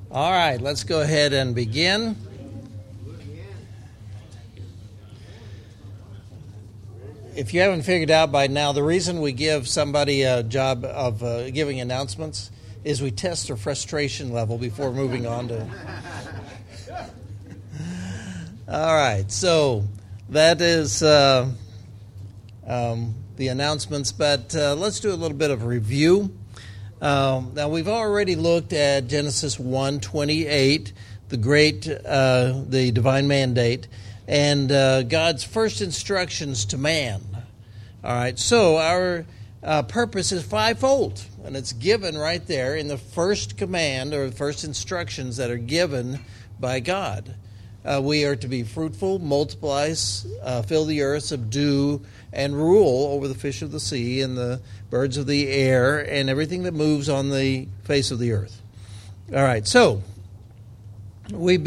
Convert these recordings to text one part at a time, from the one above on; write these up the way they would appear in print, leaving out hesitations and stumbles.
All right, let's go ahead and begin. If you haven't figured out by now, the reason we give somebody a job of giving announcements is we test their frustration level before moving on to... All right, so that is the announcements, but let's do a little bit of review. Now, we've already looked at Genesis 1:28, the divine mandate, and God's first instructions to man. All right, so our purpose is fivefold, and it's given right there in the first command or the first instructions that are given by God. We are to be fruitful, multiply, fill the earth, subdue, and rule over the fish of the sea and the birds of the air and everything that moves on the face of the earth. All right, so we've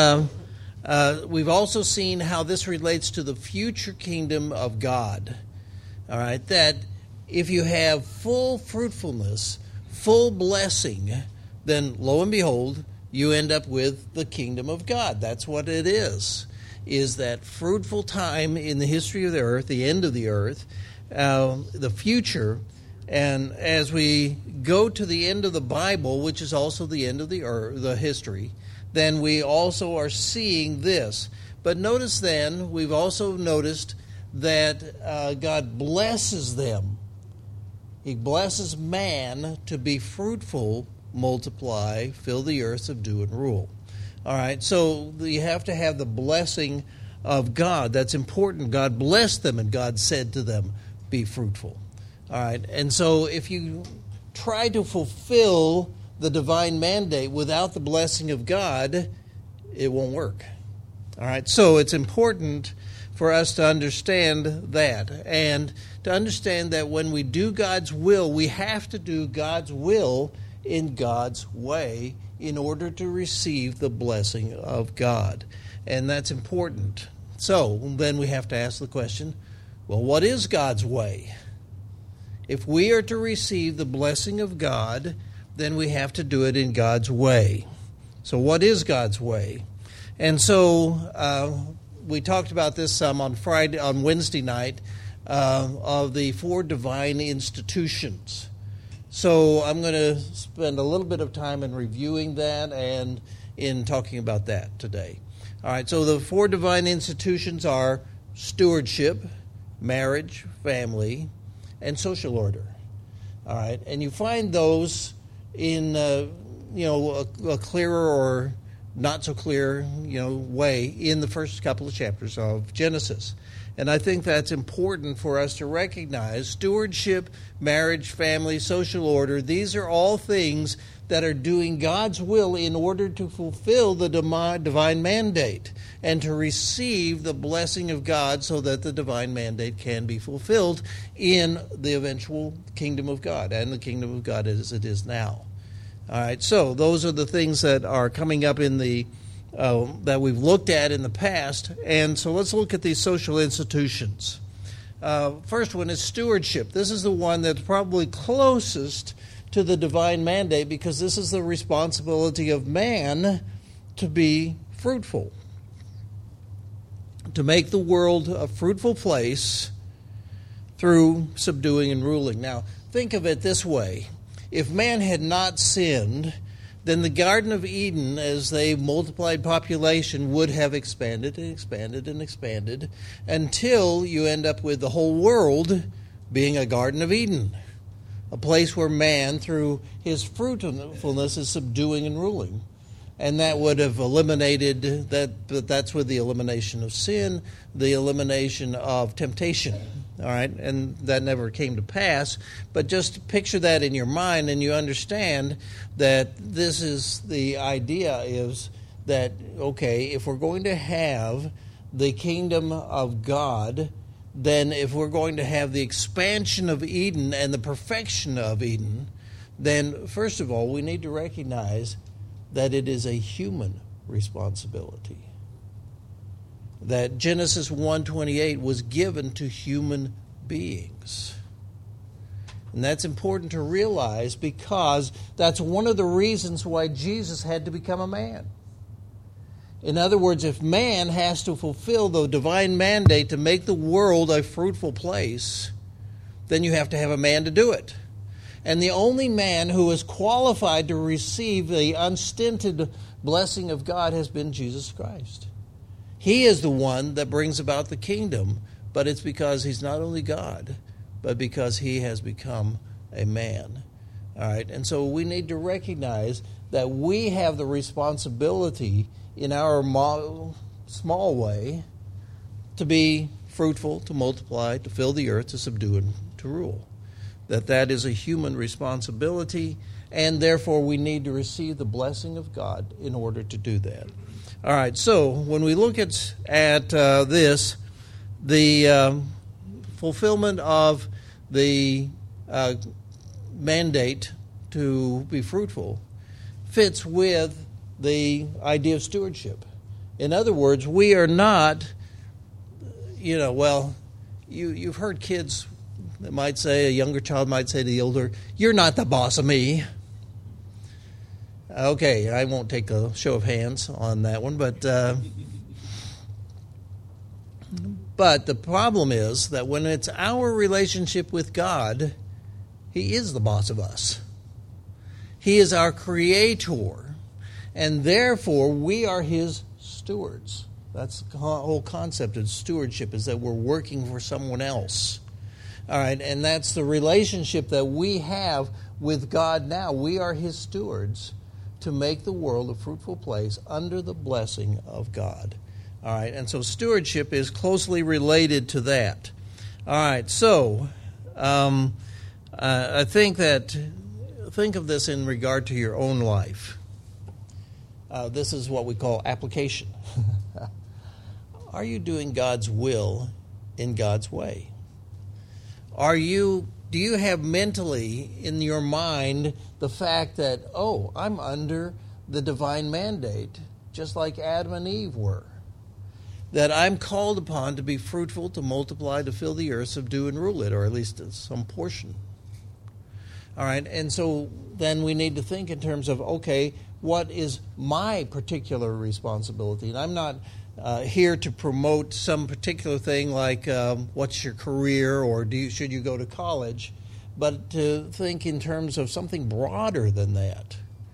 also seen how this relates to the future kingdom of God. All right, that if you have full fruitfulness, full blessing, then lo and behold, you end up with the kingdom of God. That's what it is that fruitful time in the history of the earth, the end of the earth, the future. And as we go to the end of the Bible, which is also the end of the earth, the history, then we also are seeing this. But notice then, we've also noticed that God blesses them. He blesses man to be fruitful, multiply, fill the earth, subdue, and rule. All right, so you have to have the blessing of God. That's important. God blessed them, and God said to them, be fruitful. All right, and so if you try to fulfill the divine mandate without the blessing of God, it won't work. All right, so it's important for us to understand that, and to understand that when we do God's will, we have to do God's will in God's way in order to receive the blessing of God. And that's important. So then we have to ask the question, well, what is God's way? If we are to receive the blessing of God, then we have to do it in God's way. So what is God's way? And so we talked about this some on Wednesday night of the 4 divine institutions. So I'm going to spend a little bit of time in reviewing that and in talking about that today. All right, so the 4 divine institutions are stewardship, marriage, family, and social order. All right, and you find those in a clearer or not so clear way in the first couple of chapters of Genesis. And I think that's important for us to recognize. Stewardship, marriage, family, social order, these are all things that are doing God's will in order to fulfill the divine mandate and to receive the blessing of God so that the divine mandate can be fulfilled in the eventual kingdom of God and the kingdom of God as it is now. All right, so those are the things that are coming up in the that we've looked at in the past. And so let's look at these social institutions. First one is stewardship. This is the one that's probably closest to the divine mandate because this is the responsibility of man to be fruitful, to make the world a fruitful place through subduing and ruling. Now, think of it this way. If man had not sinned, then the Garden of Eden, as they multiplied population, would have expanded and expanded and expanded until you end up with the whole world being a Garden of Eden, a place where man, through his fruitfulness, is subduing and ruling. And that would have eliminated that, but that's with the elimination of sin, the elimination of temptation. All right, and that never came to pass. But just picture that in your mind, and you understand that this is the idea is that, okay, if we're going to have the kingdom of God, then if we're going to have the expansion of Eden and the perfection of Eden, then first of all, we need to recognize that it is a human responsibility. That Genesis 1:28 was given to human beings. And that's important to realize because that's one of the reasons why Jesus had to become a man. In other words, if man has to fulfill the divine mandate to make the world a fruitful place, then you have to have a man to do it. And the only man who is qualified to receive the unstinted blessing of God has been Jesus Christ. He is the one that brings about the kingdom, but it's because he's not only God, but because he has become a man. All right, and so we need to recognize that we have the responsibility in our small way to be fruitful, to multiply, to fill the earth, to subdue, and to rule. That is a human responsibility, and therefore we need to receive the blessing of God in order to do that. All right, so when we look at this, the fulfillment of the mandate to be fruitful fits with the idea of stewardship. In other words, we are not, you've heard kids that might say, a younger child might say to the older, "You're not the boss of me." Okay, I won't take a show of hands on that one, but the problem is that when it's our relationship with God, He is the boss of us. He is our creator, and therefore we are His stewards. That's the whole concept of stewardship, is that we're working for someone else. All right, and that's the relationship that we have with God now. We are His stewards to make the world a fruitful place under the blessing of God. All right, and so stewardship is closely related to that. All right, so I think of this in regard to your own life. This is what we call application. Are you doing God's will in God's way? Do you have mentally in your mind the fact that, I'm under the divine mandate, just like Adam and Eve were? That I'm called upon to be fruitful, to multiply, to fill the earth, subdue and rule it, or at least some portion. All right, and so then we need to think in terms of, what is my particular responsibility? And I'm not here to promote some particular thing like what's your career or should you go to college, but to think in terms of something broader than that.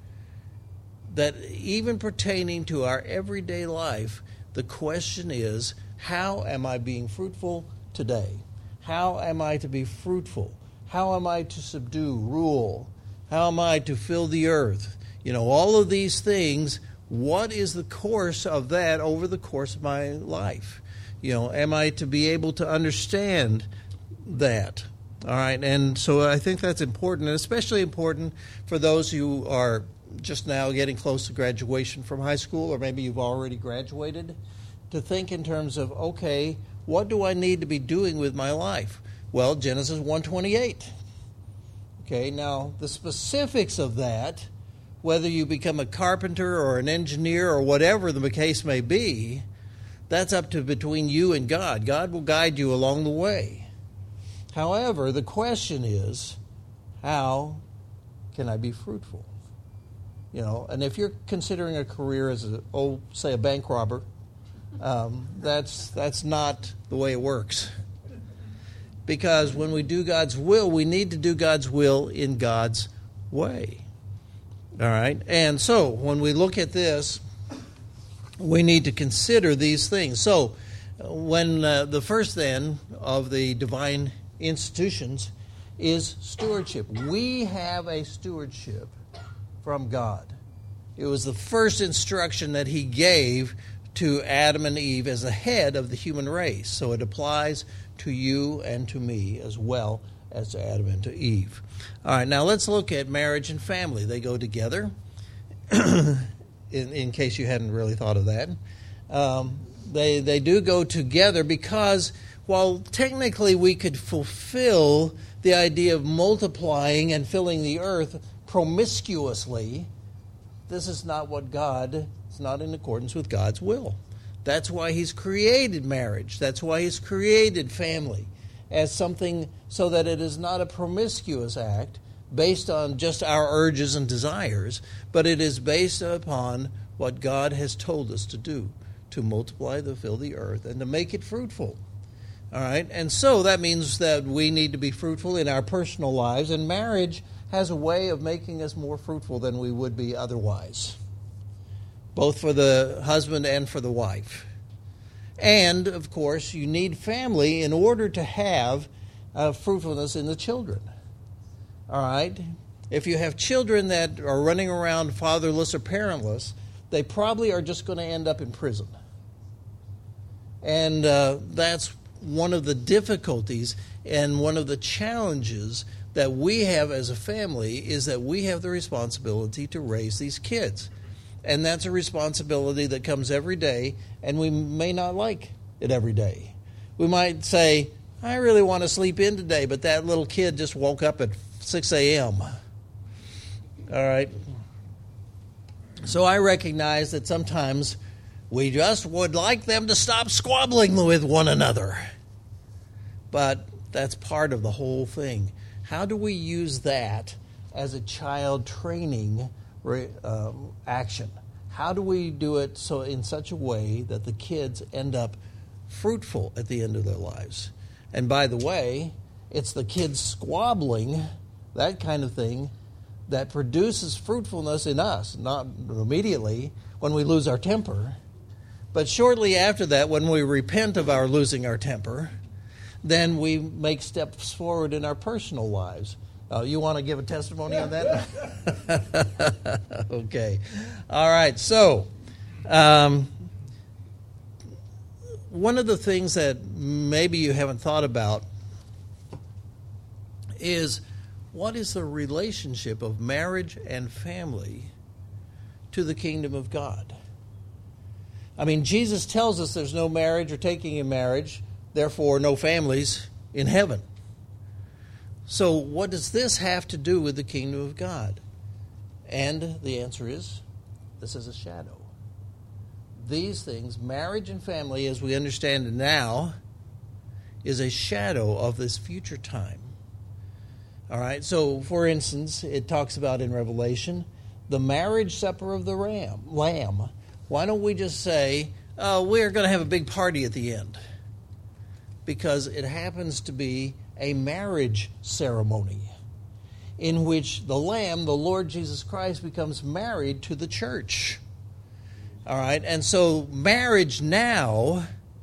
That even pertaining to our everyday life, the question is, how am I being fruitful today? How am I to be fruitful? How am I to subdue, rule? How am I to fill the earth? All of these things, what is the course of that over the course of my life? Am I to be able to understand that? All right, and so I think that's important, and especially important for those who are just now getting close to graduation from high school, or maybe you've already graduated, to think in terms of, what do I need to be doing with my life? Well, Genesis 1:28. Okay, now the specifics of that, whether you become a carpenter or an engineer or whatever the case may be, that's up to between you and God. God will guide you along the way. However, the question is, how can I be fruitful? And if you're considering a career as a bank robber, that's not the way it works. Because when we do God's will, we need to do God's will in God's way. All right? And so, when we look at this, we need to consider these things. So, when the first then of the divine institutions is stewardship. We have a stewardship from God. It was the first instruction that He gave to Adam and Eve as the head of the human race. So it applies to you and to me as well as to Adam and to Eve. All right, now let's look at marriage and family. They go together, in case you hadn't really thought of that. They do go together because while technically we could fulfill the idea of multiplying and filling the earth promiscuously, this is not what God, it's not in accordance with God's will. That's why He's created marriage. That's why He's created family. as something so that it is not a promiscuous act based on just our urges and desires, but it is based upon what God has told us to do, to multiply, to fill the earth, and to make it fruitful. All right? And so that means that we need to be fruitful in our personal lives, and marriage has a way of making us more fruitful than we would be otherwise, both for the husband and for the wife. And, of course, you need family in order to have fruitfulness in the children. All right? If you have children that are running around fatherless or parentless, they probably are just going to end up in prison. And that's one of the difficulties and one of the challenges that we have as a family, is that we have the responsibility to raise these kids. And that's a responsibility that comes every day, and we may not like it every day. We might say, I really want to sleep in today, but that little kid just woke up at 6 a.m. All right? So I recognize that sometimes we just would like them to stop squabbling with one another. But that's part of the whole thing. How do we use that as a child training action? How do we do it so in such a way that the kids end up fruitful at the end of their lives? And by the way, it's the kids squabbling, that kind of thing, that produces fruitfulness in us, not immediately when we lose our temper, but shortly after that, when we repent of our losing our temper, then we make steps forward in our personal lives. You want to give a testimony on that? Okay. All right. So, one of the things that maybe you haven't thought about is, what is the relationship of marriage and family to the kingdom of God? I mean, Jesus tells us there's no marriage or taking in marriage, therefore no families in heaven. So what does this have to do with the kingdom of God? And the answer is, this is a shadow. These things, marriage and family as we understand it now, is a shadow of this future time. All right, so for instance, it talks about in Revelation, the marriage supper of the Lamb. Why don't we just say, we're going to have a big party at the end? Because it happens to be a marriage ceremony in which the Lamb, the Lord Jesus Christ, becomes married to the church. All right, and so marriage now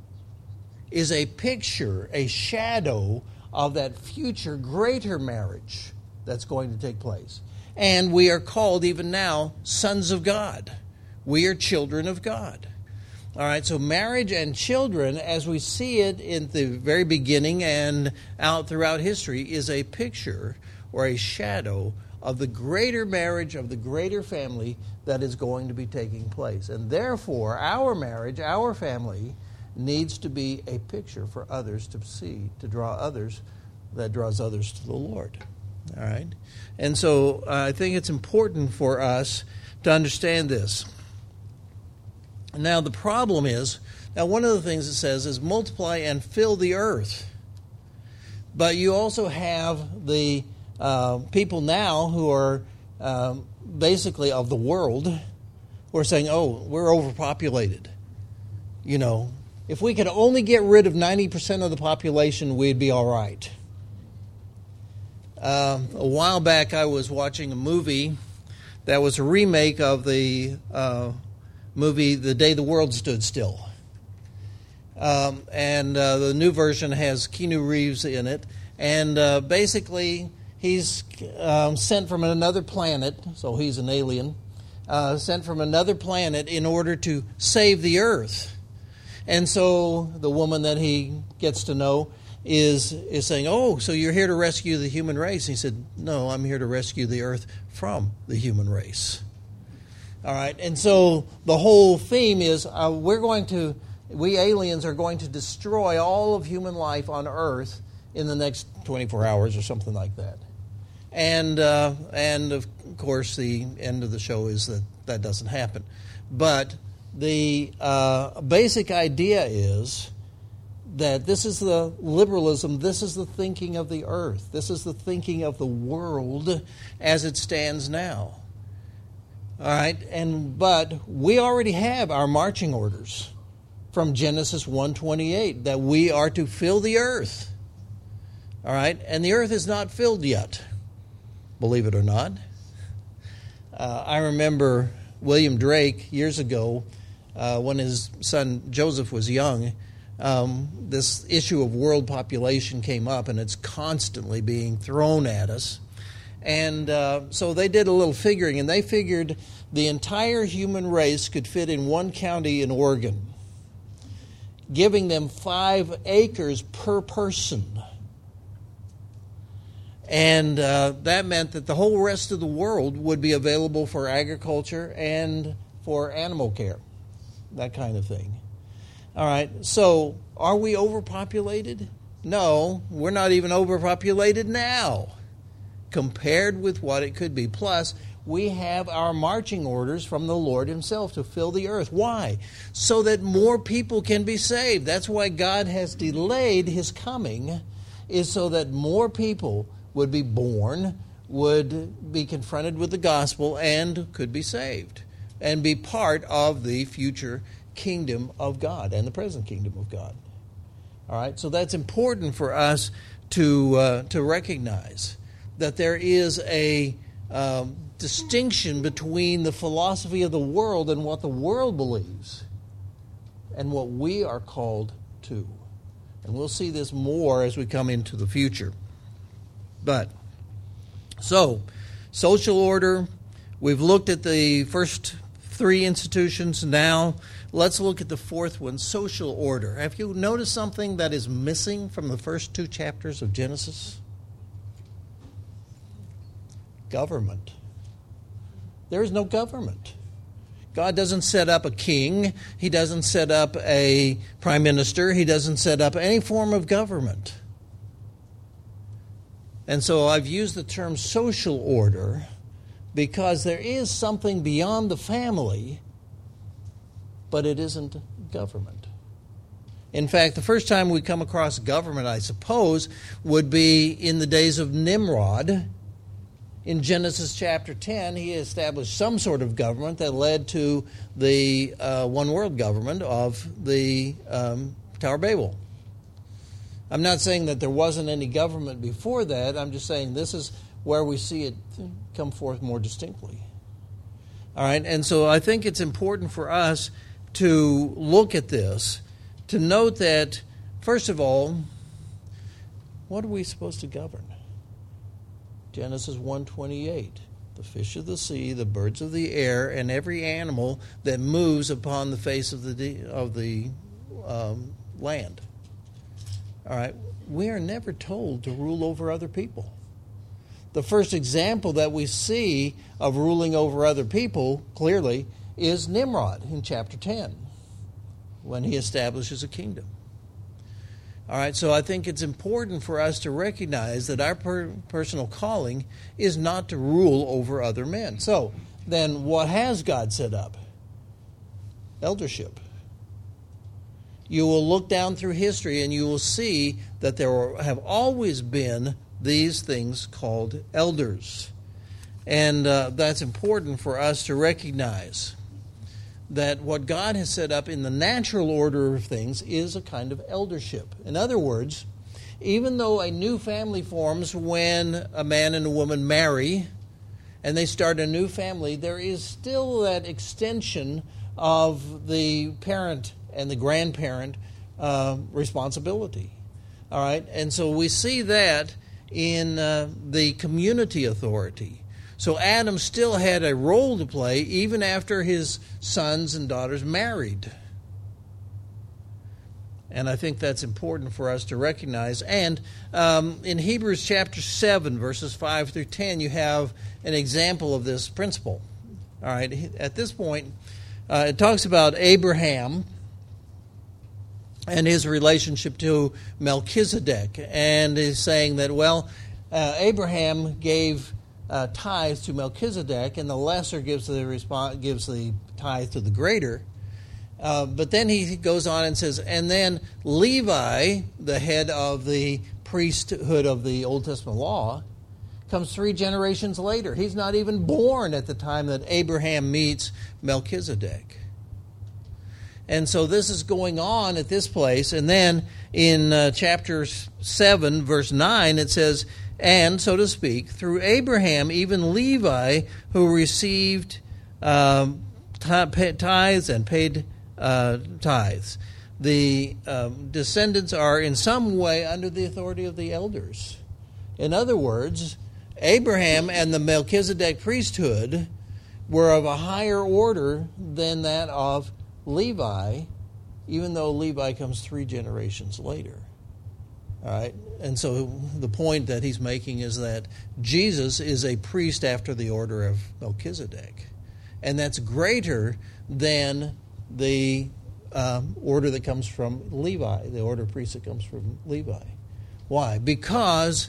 is a picture, a shadow of that future greater marriage that's going to take place. And we are called even now sons of God. We are children of God. All right, so marriage and children, as we see it in the very beginning and out throughout history, is a picture or a shadow of the greater marriage, of the greater family that is going to be taking place. And therefore, our marriage, our family, needs to be a picture for others to see, to draw others, that draws others to the Lord. All right? And so I think it's important for us to understand this. Now, the problem is, one of the things it says is multiply and fill the earth. But you also have the people now who are basically of the world who are saying, oh, we're overpopulated. You know, if we could only get rid of 90% of the population, we'd be all right. A while back, I was watching a movie that was a remake of the movie The Day the World Stood Still. And the new version has Keanu Reeves in it. And basically, he's sent from another planet, so he's an alien, sent from another planet in order to save the earth. And so the woman that he gets to know is saying, oh, so you're here to rescue the human race. And he said, no, I'm here to rescue the earth from the human race. All right, and so the whole theme is we aliens are going to destroy all of human life on Earth in the next 24 hours or something like that. And of course, the end of the show is that doesn't happen. But the basic idea is that this is the liberalism, this is the thinking of the earth, this is the thinking of the world as it stands now. All right, but we already have our marching orders from Genesis 1:28 that we are to fill the earth. All right, and the earth is not filled yet, believe it or not. I remember William Drake years ago when his son Joseph was young. This issue of world population came up, and it's constantly being thrown at us. And so they did a little figuring, and they figured the entire human race could fit in one county in Oregon, giving them 5 acres per person. And that meant that the whole rest of the world would be available for agriculture and for animal care, that kind of thing. All right, so are we overpopulated? No, we're not even overpopulated now compared with what it could be. Plus, we have our marching orders from the Lord himself to fill the earth. Why? So that more people can be saved. That's why God has delayed his coming, is so that more people would be born, would be confronted with the gospel, and could be saved and be part of the future kingdom of God and the present kingdom of God. All right, so that's important for us to recognize that there is a distinction between the philosophy of the world and what the world believes and what we are called to. And we'll see this more as we come into the future. But, so, social order, we've looked at the first 3 institutions. Now, let's look at the 4th one, social order. Have you noticed something that is missing from the first 2 chapters of Genesis? Government. There is no government. God doesn't set up a king. He doesn't set up a prime minister. He doesn't set up any form of government. And so I've used the term social order because there is something beyond the family, but it isn't government. In fact, the first time we come across government, I suppose, would be in the days of Nimrod. In Genesis chapter 10, he established some sort of government that led to the one world government of the Tower of Babel. I'm not saying that there wasn't any government before that. I'm just saying this is where we see it come forth more distinctly. All right, and so I think it's important for us to look at this, to note that, first of all, what are we supposed to govern? Genesis 1:28, the fish of the sea, the birds of the air, and every animal that moves upon the face of the land. All right, we are never told to rule over other people. The first example that we see of ruling over other people, clearly, is Nimrod in chapter 10, when he establishes a kingdom. All right, so I think it's important for us to recognize that our personal calling is not to rule over other men. So, then what has God set up? Eldership. You will look down through history and you will see that there have always been these things called elders. And that's important for us to recognize that what God has set up in the natural order of things is a kind of eldership. In other words, even though a new family forms when a man and a woman marry and they start a new family, there is still that extension of the parent and the grandparent responsibility. All right, and so we see that in the community authority. So Adam still had a role to play even after his sons and daughters married. And I think that's important for us to recognize. And in Hebrews chapter 7, verses 5 through 10, you have an example of this principle. All right, at this point, it talks about Abraham and his relationship to Melchizedek. And is saying that, Abraham gave tithe to Melchizedek, and the lesser gives the tithe to the greater. But then he goes on and says, and then Levi, the head of the priesthood of the Old Testament law, comes 3 generations later. He's not even born at the time that Abraham meets Melchizedek. And so this is going on at this place. And then in chapter 7, verse 9, it says, and, so to speak, through Abraham, even Levi, who received tithes and paid tithes. The descendants are in some way under the authority of the elders. In other words, Abraham and the Melchizedek priesthood were of a higher order than that of Levi, even though Levi comes 3 generations later. All right? And so the point that he's making is that Jesus is a priest after the order of Melchizedek. And that's greater than the order that comes from Levi, the order of priests that comes from Levi. Why? Because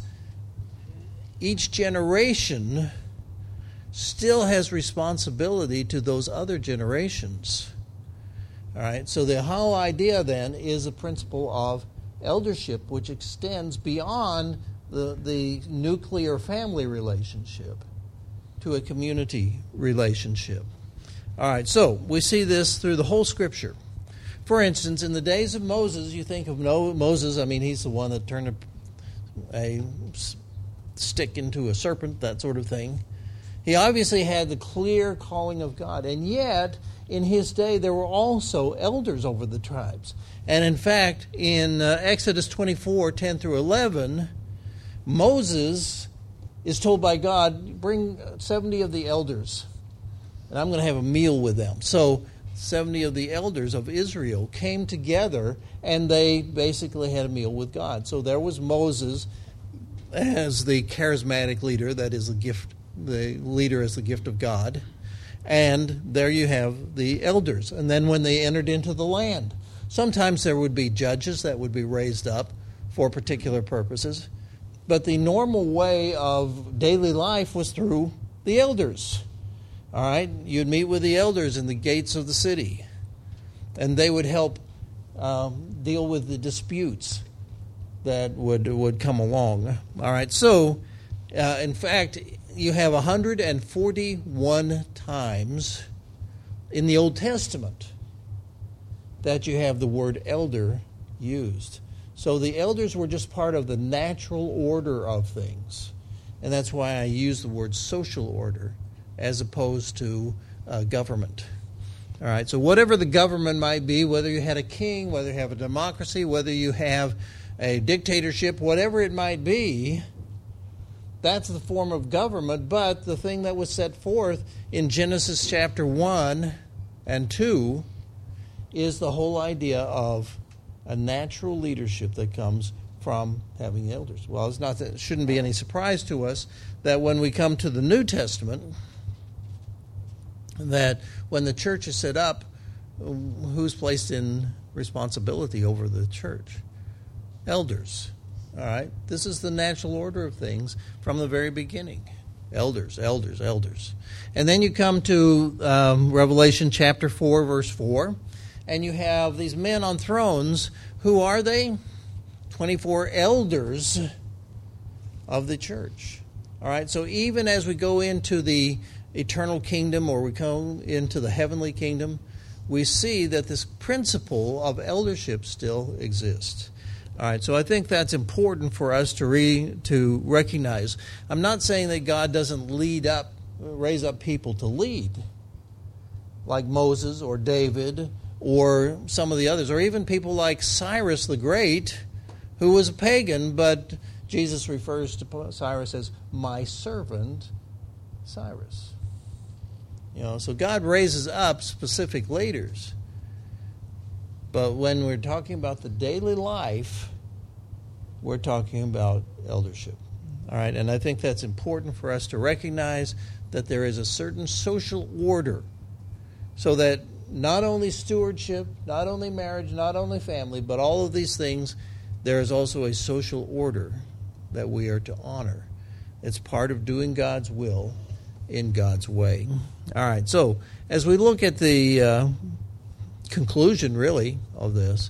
each generation still has responsibility to those other generations. All right, so the whole idea then is a principle of eldership, which extends beyond the nuclear family relationship to a community relationship. All right, so we see this through the whole Scripture. For instance, in the days of Moses, you think of Moses, I mean, he's the one that turned a stick into a serpent, that sort of thing. He obviously had the clear calling of God, and yet in his day there were also elders over the tribes. And in fact, in Exodus 24, 10 through 11, Moses is told by God, bring 70 of the elders, and I'm going to have a meal with them. So 70 of the elders of Israel came together, and they basically had a meal with God. So there was Moses as the charismatic leader, that is the leader as the gift of God. And there you have the elders. And then when they entered into the land, sometimes there would be judges that would be raised up for particular purposes. But the normal way of daily life was through the elders. All right? You'd meet with the elders in the gates of the city. And they would help deal with the disputes that would come along. All right? So, in fact, you have 141 times in the Old Testament that you have the word elder used. So the elders were just part of the natural order of things. And that's why I use the word social order as opposed to government. All right, so whatever the government might be, whether you had a king, whether you have a democracy, whether you have a dictatorship, whatever it might be, that's the form of government. But the thing that was set forth in Genesis chapter 1 and 2 is the whole idea of a natural leadership that comes from having elders. Well, it shouldn't be any surprise to us that when we come to the New Testament, that when the church is set up, who's placed in responsibility over the church? Elders. All right? This is the natural order of things from the very beginning. Elders, elders, elders. And then you come to Revelation chapter 4, verse 4, and you have these men on thrones. Who are they? 24 elders of the church. All right? So even as we go into the eternal kingdom, or we come into the heavenly kingdom, we see that this principle of eldership still exists. All right, so I think that's important for us to recognize. I'm not saying that God doesn't raise up people to lead, like Moses or David or some of the others, or even people like Cyrus the Great, who was a pagan, but Jesus refers to Cyrus as my servant Cyrus. So God raises up specific leaders. But when we're talking about the daily life, we're talking about eldership. All right, and I think that's important for us to recognize that there is a certain social order, so that not only stewardship, not only marriage, not only family, but all of these things, there is also a social order that we are to honor. It's part of doing God's will in God's way. All right, so as we look at the conclusion, really, of this.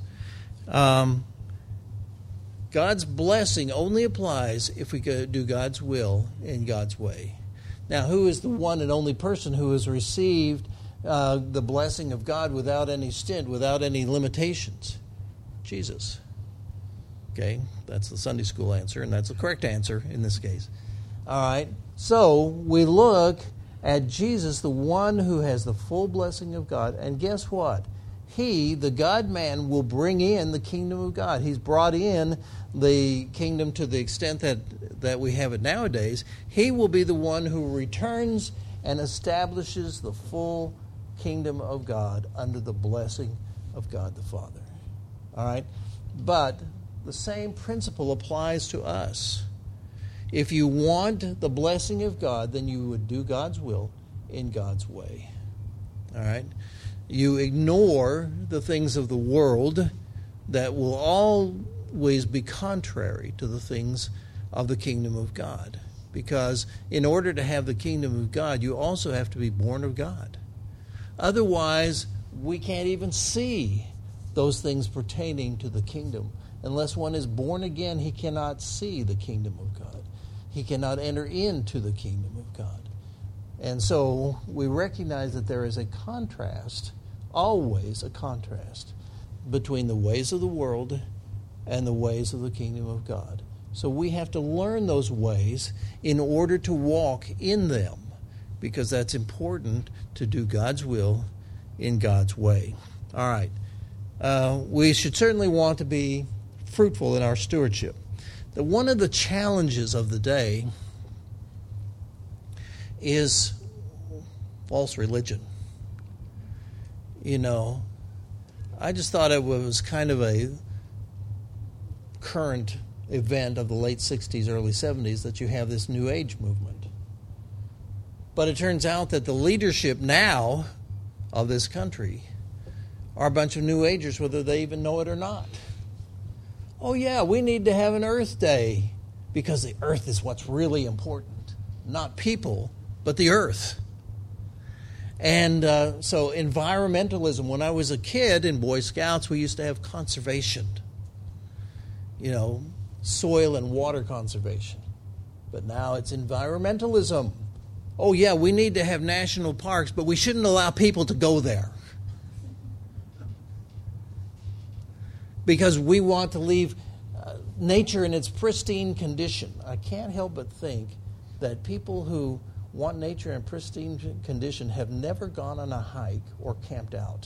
God's blessing only applies if we do God's will in God's way. Now, who is the one and only person who has received the blessing of God without any stint, without any limitations? Jesus. Okay, that's the Sunday school answer, and that's the correct answer in this case. All right, so we look at Jesus, the one who has the full blessing of God, and guess what? He, the God-man, will bring in the kingdom of God. He's brought in the kingdom to the extent that we have it nowadays. He will be the one who returns and establishes the full kingdom of God under the blessing of God the Father. All right? But the same principle applies to us. If you want the blessing of God, then you would do God's will in God's way. All right? You ignore the things of the world that will always be contrary to the things of the kingdom of God. Because in order to have the kingdom of God, you also have to be born of God. Otherwise, we can't even see those things pertaining to the kingdom. Unless one is born again, he cannot see the kingdom of God. He cannot enter into the kingdom of God. And so we recognize that there is a contrast, always a contrast, between the ways of the world and the ways of the kingdom of God. So we have to learn those ways in order to walk in them, because that's important to do God's will in God's way. All right. We should certainly want to be fruitful in our stewardship. One of the challenges of the day is false religion. You know, I just thought it was kind of a current event of the late 60s, early 70s that you have this New Age movement. But it turns out that the leadership now of this country are a bunch of New Agers, whether they even know it or not. Oh yeah, we need to have an Earth Day because the Earth is what's really important. Not people, but the Earth. And so environmentalism, when I was a kid in Boy Scouts, we used to have conservation. You know, soil and water conservation. But now it's environmentalism. Oh yeah, we need to have national parks, but we shouldn't allow people to go there. Because we want to leave nature in its pristine condition. I can't help but think that people who want nature in pristine condition have never gone on a hike or camped out.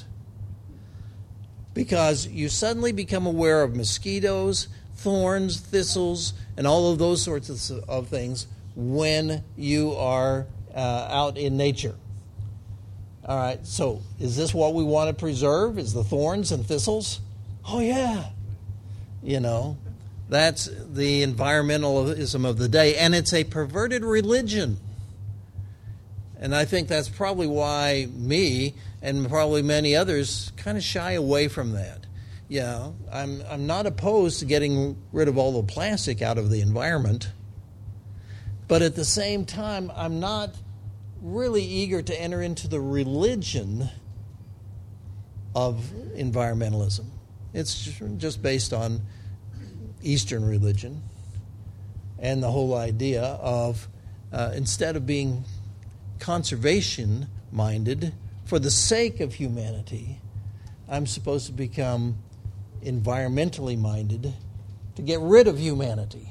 Because you suddenly become aware of mosquitoes, thorns, thistles, and all of those sorts of things when you are out in nature. All right, so is this what we want to preserve? Is the thorns and thistles? Oh, yeah. You know, that's the environmentalism of the day, and it's a perverted religion. And I think that's probably why me and probably many others kind of shy away from that. Yeah, I'm not opposed to getting rid of all the plastic out of the environment, but at the same time, I'm not really eager to enter into the religion of environmentalism. It's just based on Eastern religion and the whole idea of instead of being conservation-minded for the sake of humanity, I'm supposed to become environmentally minded to get rid of humanity.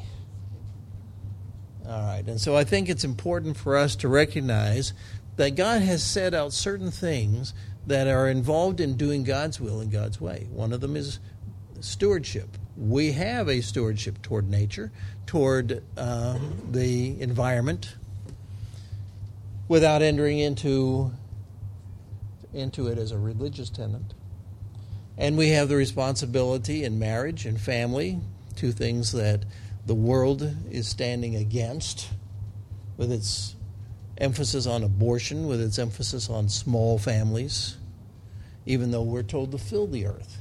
All right, and so I think it's important for us to recognize that God has set out certain things that are involved in doing God's will in God's way. One of them is stewardship. We have a stewardship toward nature, toward the environment, without entering into it as a religious tenet. And we have the responsibility in marriage and family, two things that the world is standing against, with its emphasis on abortion, with its emphasis on small families, even though we're told to fill the earth.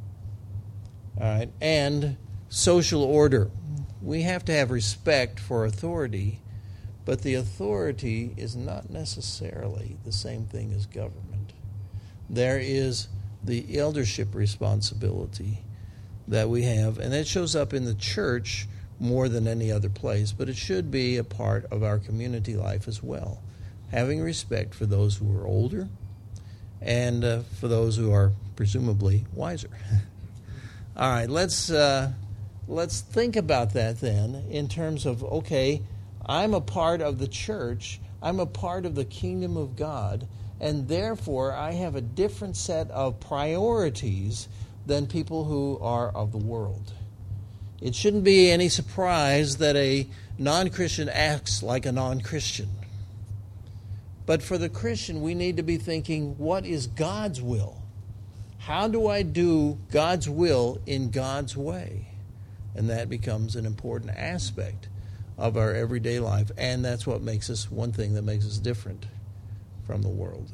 All right, and social order. We have to have respect for authority, but the authority is not necessarily the same thing as government. There is the eldership responsibility that we have, and that shows up in the church more than any other place, but it should be a part of our community life as well. Having respect for those who are older and for those who are presumably wiser. All right, let's think about that then in terms of, okay, I'm a part of the church, I'm a part of the kingdom of God, and therefore I have a different set of priorities than people who are of the world. It shouldn't be any surprise that a non-Christian acts like a non-Christian. But for the Christian, we need to be thinking, what is God's will? How do I do God's will in God's way? And that becomes an important aspect of our everyday life, and that's what makes us, one thing that makes us different from the world.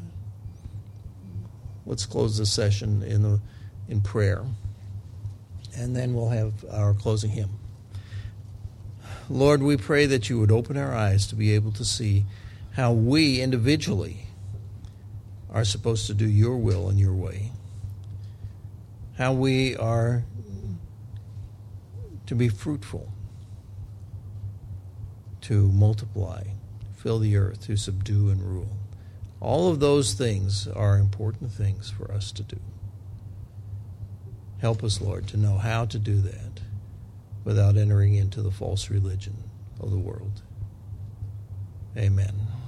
Let's close this session in prayer, and then we'll have our closing hymn. Lord, we pray that you would open our eyes to be able to see how we individually are supposed to do your will and your way, how we are to be fruitful, to multiply, fill the earth, to subdue and rule. All of those things are important things for us to do. Help us, Lord, to know how to do that without entering into the false religion of the world. Amen.